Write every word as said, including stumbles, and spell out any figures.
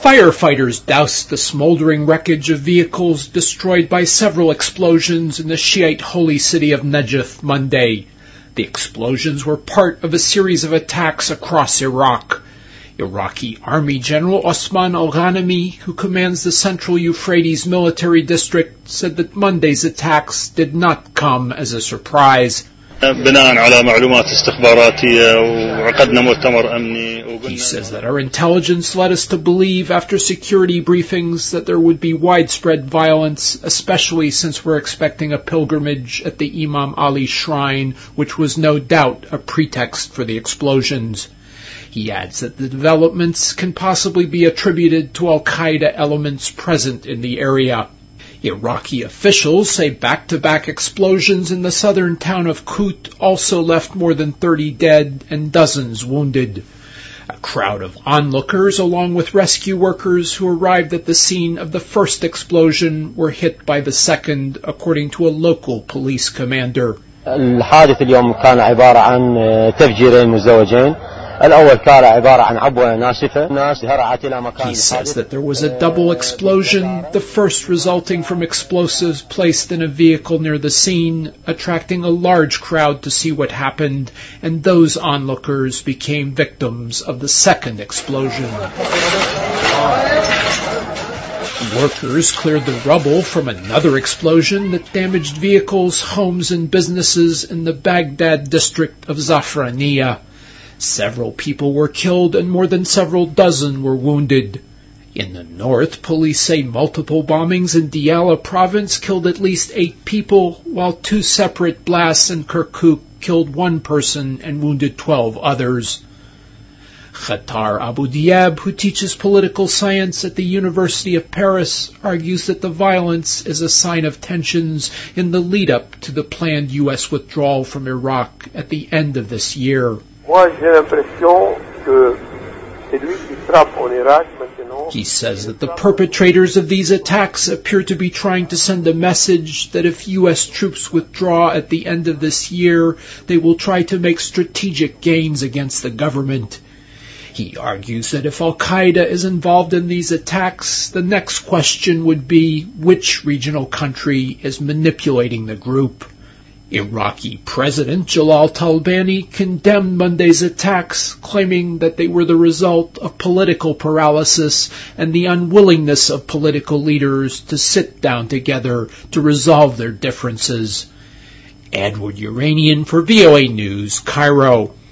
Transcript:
Firefighters doused the smoldering wreckage of vehicles destroyed by several explosions in the Shiite holy city of Najaf Monday. The explosions were part of a series of attacks across Iraq. Iraqi Army General Osman al-Ghanimi, who commands the Central Euphrates Military District, said that Monday's attacks did not come as a surprise. He says that our intelligence led us to believe after security briefings that there would be widespread violence, especially since we're expecting a pilgrimage at the Imam Ali shrine, which was no doubt a pretext for the explosions. He adds that the developments can possibly be attributed to Al-Qaeda elements present in the area. Iraqi officials say back-to-back explosions in the southern town of Kut also left more than thirty dead and dozens wounded. A crowd of onlookers, along with rescue workers who arrived at the scene of the first explosion, were hit by the second, according to a local police commander. الحادث اليوم كان عبارة عن تفجيرين مزدوجين. He says that there was a double explosion, the first resulting from explosives placed in a vehicle near the scene, attracting a large crowd to see what happened, and those onlookers became victims of the second explosion. Workers cleared the rubble from another explosion that damaged vehicles, homes, and businesses in the Baghdad district of Zafraniya. Several people were killed and more than several dozen were wounded. In the north, police say multiple bombings in Diyala province killed at least eight people, while two separate blasts in Kirkuk killed one person and wounded twelve others. Khatar Abu Diab, who teaches political science at the University of Paris, argues that the violence is a sign of tensions in the lead-up to the planned U S withdrawal from Iraq at the end of this year. He says that the perpetrators of these attacks appear to be trying to send a message that if U S troops withdraw at the end of this year, they will try to make strategic gains against the government. He argues that if Al-Qaeda is involved in these attacks, the next question would be which regional country is manipulating the group. Iraqi President Jalal Talabani condemned Monday's attacks, claiming that they were the result of political paralysis and the unwillingness of political leaders to sit down together to resolve their differences. Edward Uranian for V O A News, Cairo.